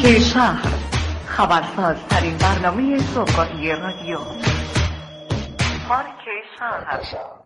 پارک شهر، خبرسازترین برنامه صبحگاهی رادیو. پارک شهر.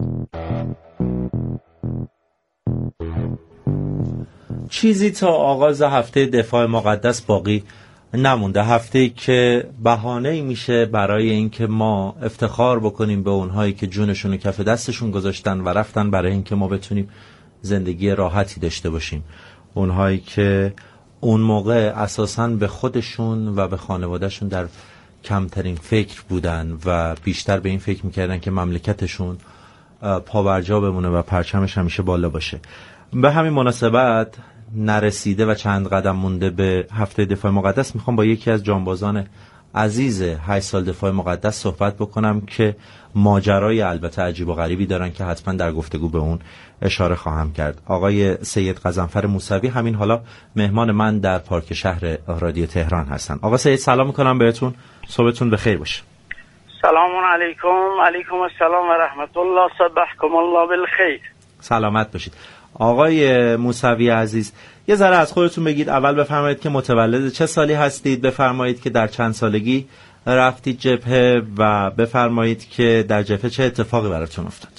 چیزی تا آغاز هفته دفاع مقدس باقی نمونده، هفته‌ای که بهانه‌ای میشه برای اینکه ما افتخار بکنیم به اونهایی که جونشون رو کف دستشون گذاشتن و رفتن برای اینکه ما بتونیم زندگی راحتی داشته باشیم، اونهایی که اون موقع اساساً به خودشون و به خانوادهشون در کمترین فکر بودن و بیشتر به این فکر میکردن که مملکتشون پابرجا بمونه و پرچمش همیشه بالا باشه. به همین مناسبت نرسیده و چند قدم مونده به هفته دفاع مقدس میخوام با یکی از جانبازان عزیز 8 سال دفاع مقدس صحبت بکنم که ماجرای البته عجیب و غریبی دارن که حتما در گفتگو به اون اشاره خواهم کرد. آقای سید غضنفر موسوی همین حالا مهمان من در پارک شهر رادیو تهران هستن. آقا سید سلام میکنم بهتون، صبحتون بخیر باشه. سلام علیکم. علیکم السلام و رحمت الله. صبحکم الله بالخیر. سلامت باشید. آقای موسوی عزیز یه ذره از خودتون بگید. اول بفرمایید که متولد چه سالی هستید، بفرمایید که در چند سالگی رفتید جبهه و بفرمایید که در جبهه چه اتفاقی براتون افتاد.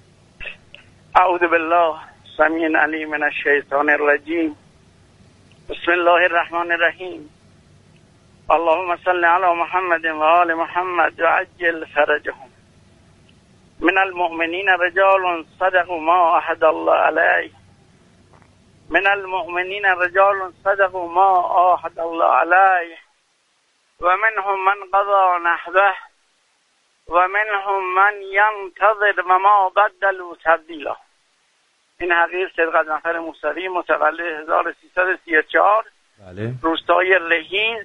اعوذ بالله السمیع العلیم من الشیطان الرجیم. بسم الله الرحمن الرحیم. اللهم صل علی محمد و آل محمد و عجل فرجهم. من المؤمنین رجال صدقوا ما عهد الله علیه. من المؤمنین رجال صدقوا ما عهد الله علیه و منهم من قضى نحبه و منهم من ينتظر و ما بدلوا تبدیلا. این حقیر سید غضنفر موسوی متولد 1334 بله. روستای رهین،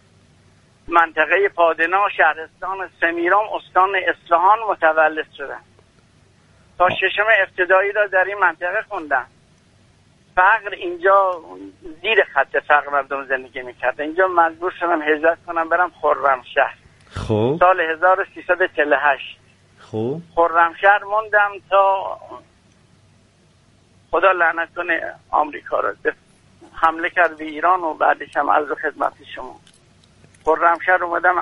منطقه پادنا، شهرستان سمیرام، استان اصفهان متولد شدن. تا ششم ابتدایی را در این منطقه خوندم. فقر اینجا زیر خط فقر مردم زندگی میکرده. اینجا مجبور شدم هجرت کنم برم خرمشهر. خب سال 1348. خب خرمشهر موندم تا خدا لعنت کنه آمریکا را حمله کرد به ایران و بعدش هم عرض خدمت شما. خرمشهر اومدم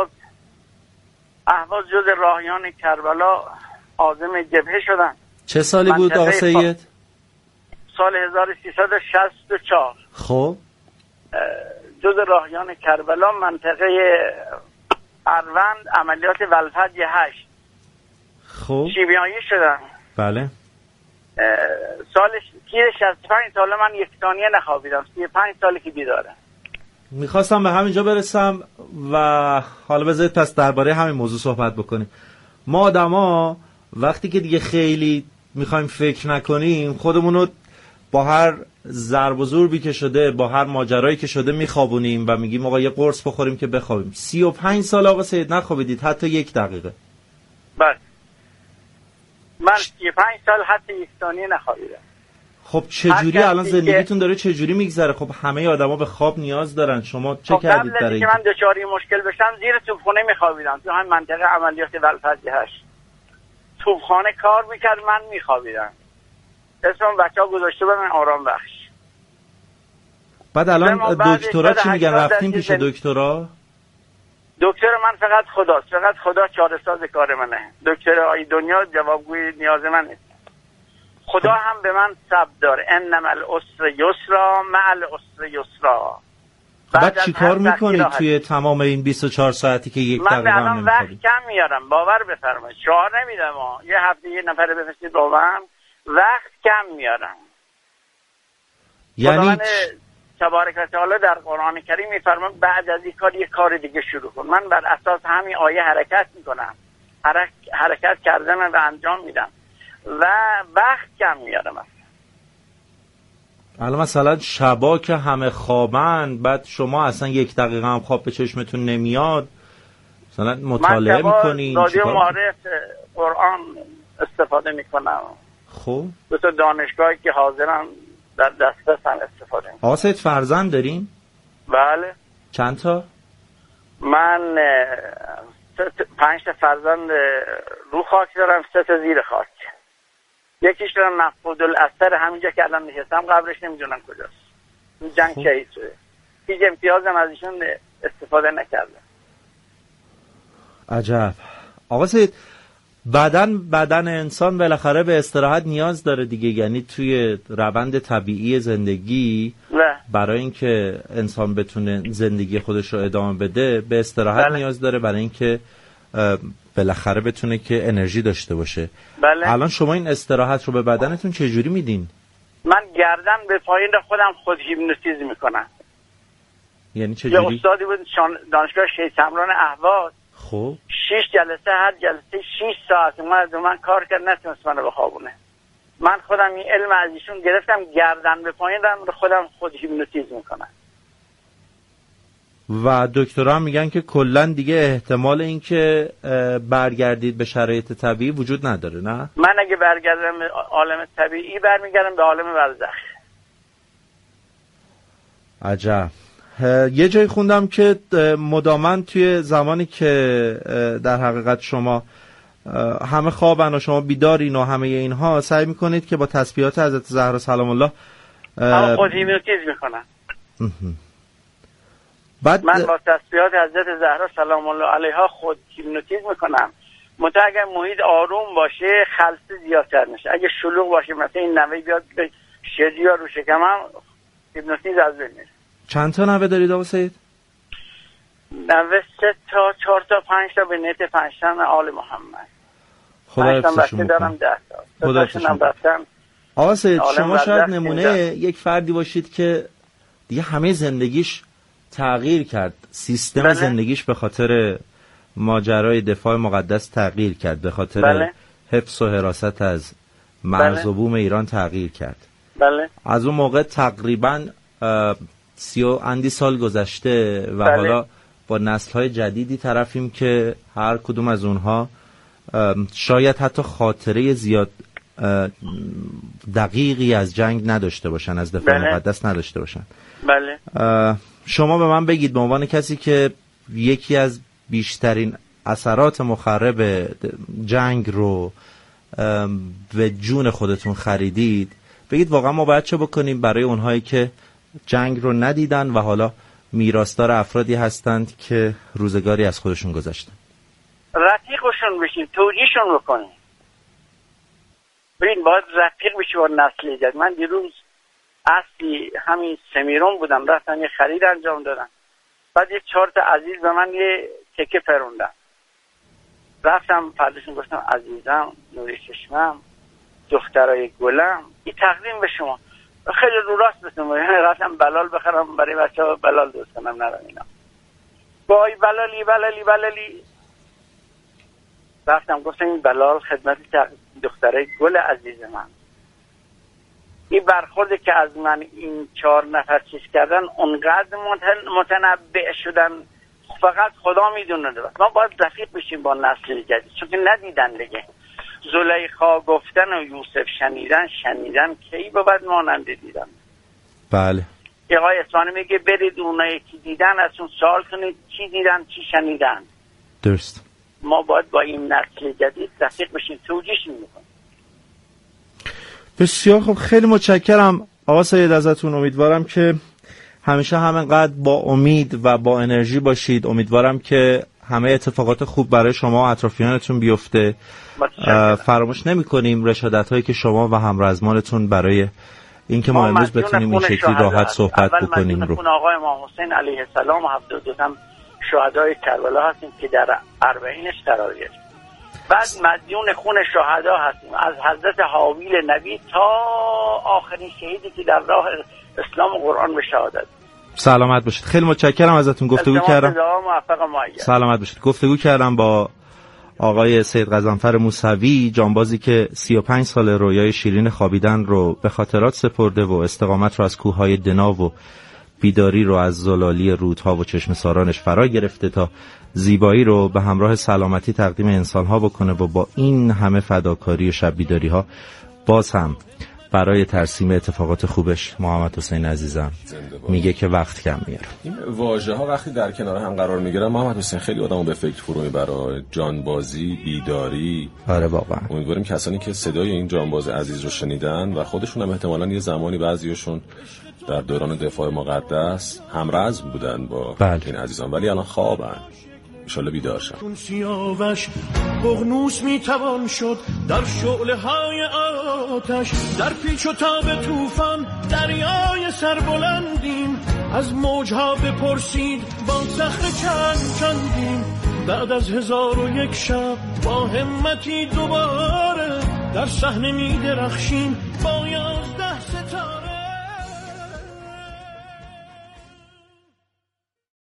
اهواز جز راهیان کربلا عازم جبهه شدن. چه سالی بود آقا سید؟ سال 1364. خب جز راهیان کربلا، منطقه اروند، عملیات ولفجر 8. خب شیمیایی شدن. بله. سال 65 سال من یک ثانیه نخوابیدم. 35 سالی که بیدارم. میخواستم به همینجا برسم و حالا بذارید پس درباره همین موضوع صحبت بکنیم. ما آدما وقتی که دیگه خیلی میخوایم فکر نکنیم خودمونو با هر ضرب و ضربی که شده، با هر ماجرایی که شده میخوابونیم و میگیم آقا یه قرص بخوریم که بخوابیم. 35 سال آقا سید نخوابیدید حتی یک دقیقه؟ بله من 35 سال حتی یک ثانیه نخوابیدم. خب چجوری الان زندگیتون داره چجوری میگذره؟ خب همه آدما به خواب نیاز دارن، شما چه کردید برای اینکه من دچار مشکل بشم زیر توپخانه میخوابیدم. تو همین منطقه عملیات ولفجر 8 توپخانه کار میکرد، من میخوابیدم. اسم بچه‌ها گذاشته بودن آرام بخش. بعد الان دکترا چی میگن؟ رفتیم پیش دکترا؟ دکتر من فقط خداست. فقط خدا چاره ساز کار منه. دکتر آی دنیا جوابگوی نیاز من نیست. خدا هم به من صبر داره. انما العسر یسرا مع العسر یسرا. بعد چی کار میکنید توی تمام این 24 ساعتی که یک دقیقه هم نمیخوابید؟ من وقت کم میارم، باور بفرمایید. شعار نمیدم یه هفته یه نفر بفرستید با من، وقت کم میارم. یعنی تبارک و تعالی در قرآن کریم میفرماید بعد از این کار یه کار دیگه شروع کن. من بر اساس همین آیه حرکت میکنم. حرکت کردن و انجام میدم و وقت کم میارم. الان مثلا شبا که همه خوابن، بعد شما اصلا یک دقیقه هم خواب به چشمتون نمیاد، مثلا مطالعه میکنین؟ من رادیو معارف قرآن استفاده میکنم. خب دو تا دانشگاهی که حاضرن در دسترس هم استفاده میکنم. آقا سید فرزند دارین؟ بله. چند تا؟ من 5 تا فرزند رو خاک دارم، 3 تا زیر خاک. یکیش دارم مفقود الاثر، همینجا که الان نشستم قبرش نمیدونم کجاست. جنگ شهید شده. هیچ امتیازم از ایشون استفاده نکردم. عجب. آقا سید، بدن انسان بالاخره به استراحت نیاز داره دیگه، یعنی توی روند طبیعی زندگی برای اینکه انسان بتونه زندگی خودش رو ادامه بده به استراحت نیاز داره، برای اینکه بالاخره بتونه که انرژی داشته باشه. الان شما این استراحت رو به بدنتون چجوری میدین؟ من گردن به پایین خودم خود هیپنوتیزم میکنم. یعنی چجوری؟ یه استادی بود دانشگاه شیخ سمران اهواز. خب 6 جلسه، هر جلسه 6 ساعت من کار کرد، نتونست منو بخوابونه. من خودم این علم از ایشون گرفتم، گردن به پایین رو خودم خود هیپنوتیزم میکنم. و دکترها هم میگن که کلا دیگه احتمال این که برگردید به شرایط طبیعی وجود نداره، نه؟ من اگه برگردم به عالم طبیعی برمیگردم به عالم برزخ. عجب. یه جای خوندم که مدامن توی زمانی که در حقیقت شما همه خوابن و شما بیدارین و همه اینها سعی میکنید که با تسبیحات حضرت زهرا سلام الله خود هیپنوتیزم میکنم. بعد من با تسبیحات حضرت زهرا سلام الله علیها خود هیپنوتیزم میکنم. منتها اگر محیط آروم باشه خلسه زیادتر میشه. اگه شلوغ باشه مثلا این نوه بیاد شدی یا رو شکمم، هیپنوتیزم از بین میره. چند تا نوه دارید آقا سید؟ نوه 3 تا 4 تا 5 تا به نیت 5 تا آل محمد. خدا حفظشون دارم 10 تا. خدا حفظشون. آقا سید شما شاید نمونه یک فردی باشید که دیگه همه زندگیش تغییر کرد، سیستم زندگیش به خاطر ماجرای دفاع مقدس تغییر کرد، به خاطر حفظ و حراست از مرز و بوم ایران تغییر کرد. از اون موقع تقریباً 30 اندی سال گذشته و حالا با نسل‌های جدیدی طرفیم که هر کدوم از اونها شاید حتی خاطره زیاد دقیقی از جنگ نداشته باشن، از دفاع مقدس نداشته باشن. شما به من بگید به عنوان کسی که یکی از بیشترین اثرات مخرب جنگ رو به جون خودتون خریدید، بگید واقعا ما باید چه بکنیم برای اونهایی که جنگ رو ندیدن و حالا میراثدار افرادی هستند که روزگاری از خودشون گذشتن؟ رفیقشون بشین، توجیهشون بکنیم. ببین باید رفیق بشی با نسل جدید. من دیروز اصلی همین سمیرون بودم، رفتم یه خرید انجام دادم، بعد یه 4 تا عزیز به من یه تکه پروندن. رفتم پردشون گفتم عزیزم، نوری چشمم، دخترای گلم، این تقدیم به شما. خیلی رو راست بسیم، رفتم بلال بخرم برای بچه ها، بلال دوست کنم نرم اینا. بای بلالی رفتم گفتم این بلال خدمت دخترای گل عزیز من. این برخورده که از من این 4 نفر چیز کردن اونقدر متنبع شدن، فقط خدا میدونه. ما باید رفیق بشیم با نسل جدید، چون که ندیدن دیگه. زلیخا گفتن و یوسف شنیدن کی بود مانند دیدن. بله. آقای اسفانی میگه برید اونایی که دیدن ازشون سوال کنید چی دیدن چی شنیدن. درست. ما باید با این نسل جدید رفیق بشیم، توجیهش میکنیم. بسیار خب، خیلی متشکرم آقا سید ازتون. امیدوارم که همیشه همینقدر با امید و با انرژی باشید. امیدوارم که همه اتفاقات خوب برای شما و اطرافیانتون بیفته. فراموش نمی‌کنیم رشادت‌هایی که شما و همرزمانتون برای اینکه ما امروز بتونیم این شکلی راحت صحبت بکنیم رو. آقای امام حسین علیه السلام و 72 شهدای کربلا هستیم که در 40 قرار گرفت. بعد مدیون خون شهدا هستیم، از حضرت حاویل نبی تا آخرین شهیدی که در راه اسلام و قرآن به شهادت. سلامت باشید. خیلی متشکرم ازتون. گفتگو کردم. سلامت باشید. گفتگو کردم با آقای سید غضنفر موسوی، جانبازی که 35 سال رویای شیرین خوابیدن رو به خاطرات سپرده و استقامت رو از کوههای دنا و بیداری رو از زلالی رودها و چشم سارانش فرا گرفته تا زیبایی رو به همراه سلامتی تقدیم انسانها بکنه و با این همه فداکاری و شب بیداری ها باز هم برای ترسیم اتفاقات خوبش محمد حسین عزیزم میگه که وقت کم میاره. این واژه ها وقتی در کنار هم قرار میگیرن محمد حسین خیلی آدمو به فکر فرو میبره. جانبازی، بیداری. آره واقعا. امیدواریم کسانی که صدای این جانباز عزیز رو شنیدن و خودشون هم احتمالاً یه زمانی بعضیاشون در دوران دفاع مقدس همرزم بودن با این عزیزان، ولی الان خوابن. انشالله بیدار شن. چون سیاوش ققنوس میتوان شد در شعله های آتش، در پیچ و تاب طوفان دریای سربلندیم. از موجها بپرسید با صخره چندیم، بعد از 1001 شب با همتی دوباره در صحنه میدرخشیم با 11 ستاره.